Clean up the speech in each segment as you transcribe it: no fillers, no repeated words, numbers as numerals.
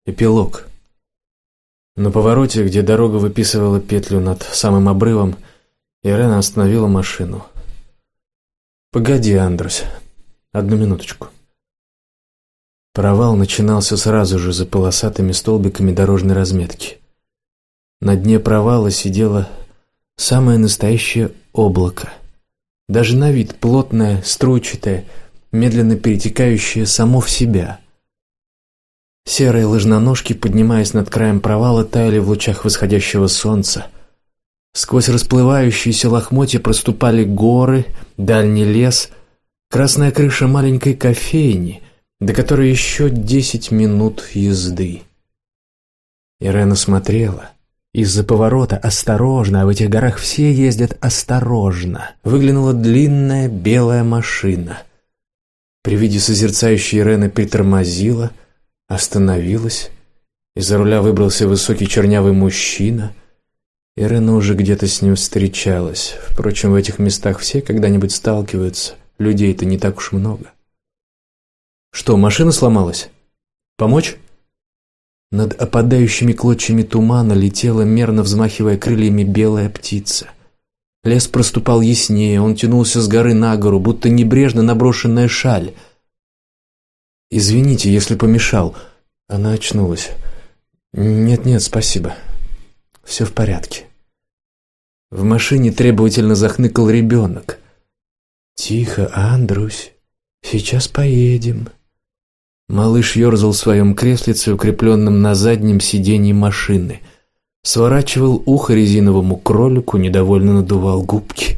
Эпилог. На повороте, где дорога выписывала петлю над самым обрывом, Ирена остановила машину. «Погоди, Андрюс, одну минуточку». Провал начинался сразу же за полосатыми столбиками дорожной разметки. На дне провала сидело самое настоящее облако. Даже на вид плотное, струйчатое, медленно перетекающее само в себя. Серые ложноножки, поднимаясь над краем провала, таяли в лучах восходящего солнца. Сквозь расплывающиеся лохмотья проступали горы, дальний лес, красная крыша маленькой кофейни, до которой еще 10 минут езды. Ирена смотрела. Из-за поворота осторожно, а в этих горах все ездят осторожно, выглянула длинная белая машина. При виде созерцающей Ирены притормозила, остановилась. Из-за руля выбрался высокий чернявый мужчина. Ирена уже где-то с ним встречалась. Впрочем, в этих местах все когда-нибудь сталкиваются. Людей-то не так уж много. «Что, машина сломалась? Помочь?» Над опадающими клочьями тумана летела, мерно взмахивая крыльями, белая птица. Лес проступал яснее, он тянулся с горы на гору, будто небрежно наброшенная шаль. «Извините, если помешал». Она очнулась. «Нет-нет, спасибо. Все в порядке». В машине требовательно захныкал ребенок. «Тихо, Андрусь, сейчас поедем». Малыш ерзал в своем креслице, укрепленном на заднем сиденье машины. Сворачивал ухо резиновому кролику, недовольно надувал губки.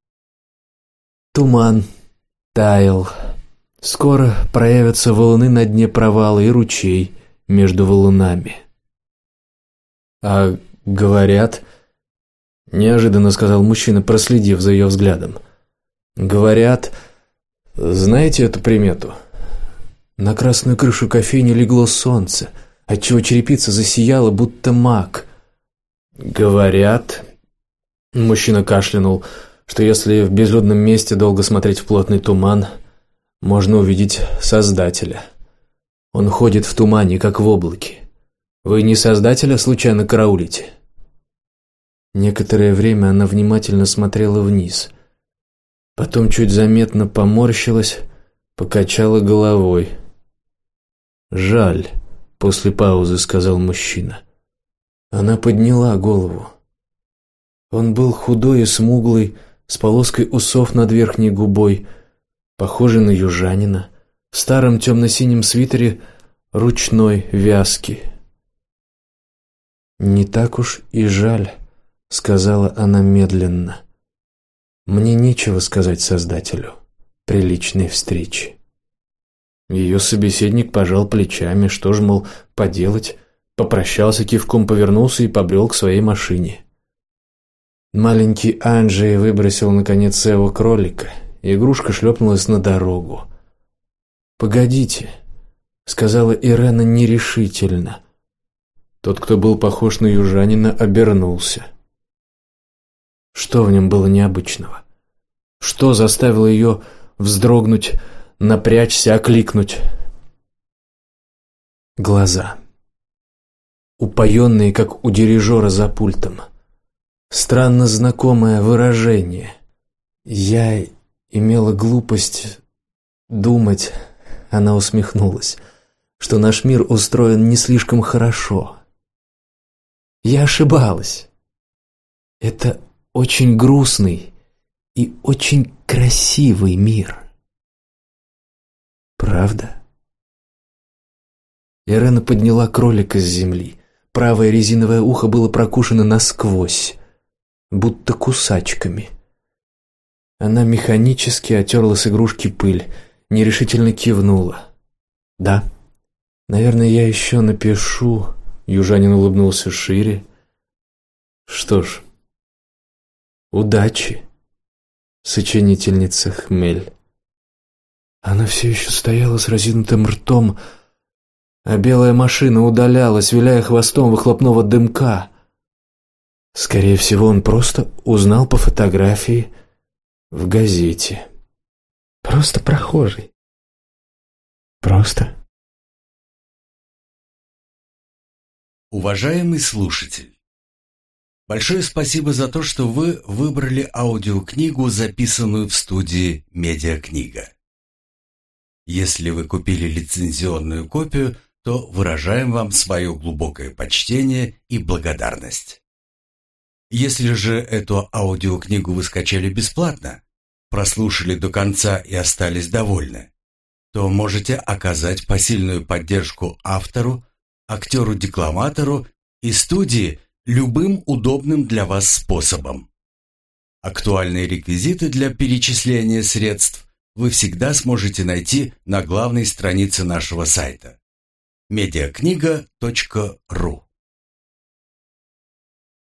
Туман таял. Скоро проявятся валуны на дне провала и ручей между валунами. «А говорят...» — неожиданно сказал мужчина, проследив за ее взглядом. «Говорят... Знаете эту примету? На красную крышу кофейни легло солнце, отчего черепица засияла, будто мак. Говорят...» — мужчина кашлянул, — что если в безлюдном месте долго смотреть в плотный туман, можно увидеть Создателя. Он ходит в тумане, как в облаке. Вы не Создателя случайно караулите?» Некоторое время она внимательно смотрела вниз. Потом чуть заметно поморщилась, покачала головой. «Жаль», — после паузы сказал мужчина. Она подняла голову. Он был худой и смуглый, с полоской усов над верхней губой, похожий на южанина, в старом темно-синем свитере ручной вязки. «Не так уж и жаль», — сказала она медленно. «Мне нечего сказать Создателю при личной встрече». Ее собеседник пожал плечами, что ж, мол, поделать, попрощался кивком, повернулся и побрел к своей машине. Маленький Анджей выбросил наконец своего кролика, и игрушка шлепнулась на дорогу. «Погодите», — сказала Ирена нерешительно. Тот, кто был похож на южанина, обернулся. Что в нем было необычного? Что заставило ее вздрогнуть, напрячься, окликнуть? Глаза. Упоенные, как у дирижера за пультом. Странно знакомое выражение. «Я имела глупость думать», — она усмехнулась, «что наш мир устроен не слишком хорошо. Я ошибалась. Это очень грустный и очень красивый мир». «Правда?» Ирена подняла кролика с земли. Правое резиновое ухо было прокушено насквозь, будто кусачками. Она механически оттерла с игрушки пыль, нерешительно кивнула. «Да, наверное, я еще напишу...» Южанин улыбнулся шире. «Что ж, удачи, сочинительница Хмель». Она все еще стояла с разинутым ртом, а белая машина удалялась, виляя хвостом выхлопного дымка. Скорее всего, он просто узнал по фотографии в газете. Просто прохожий. Просто Уважаемый слушатель, большое спасибо за то, что вы выбрали аудиокнигу, записанную в студии «Медиакнига». Если вы купили лицензионную копию, то выражаем вам свое глубокое почтение и благодарность. Если же эту аудиокнигу вы скачали бесплатно, прослушали до конца и остались довольны, то можете оказать посильную поддержку автору, актеру-декламатору и студии любым удобным для вас способом. Актуальные реквизиты для перечисления средств вы всегда сможете найти на главной странице нашего сайта mediakniga.ru.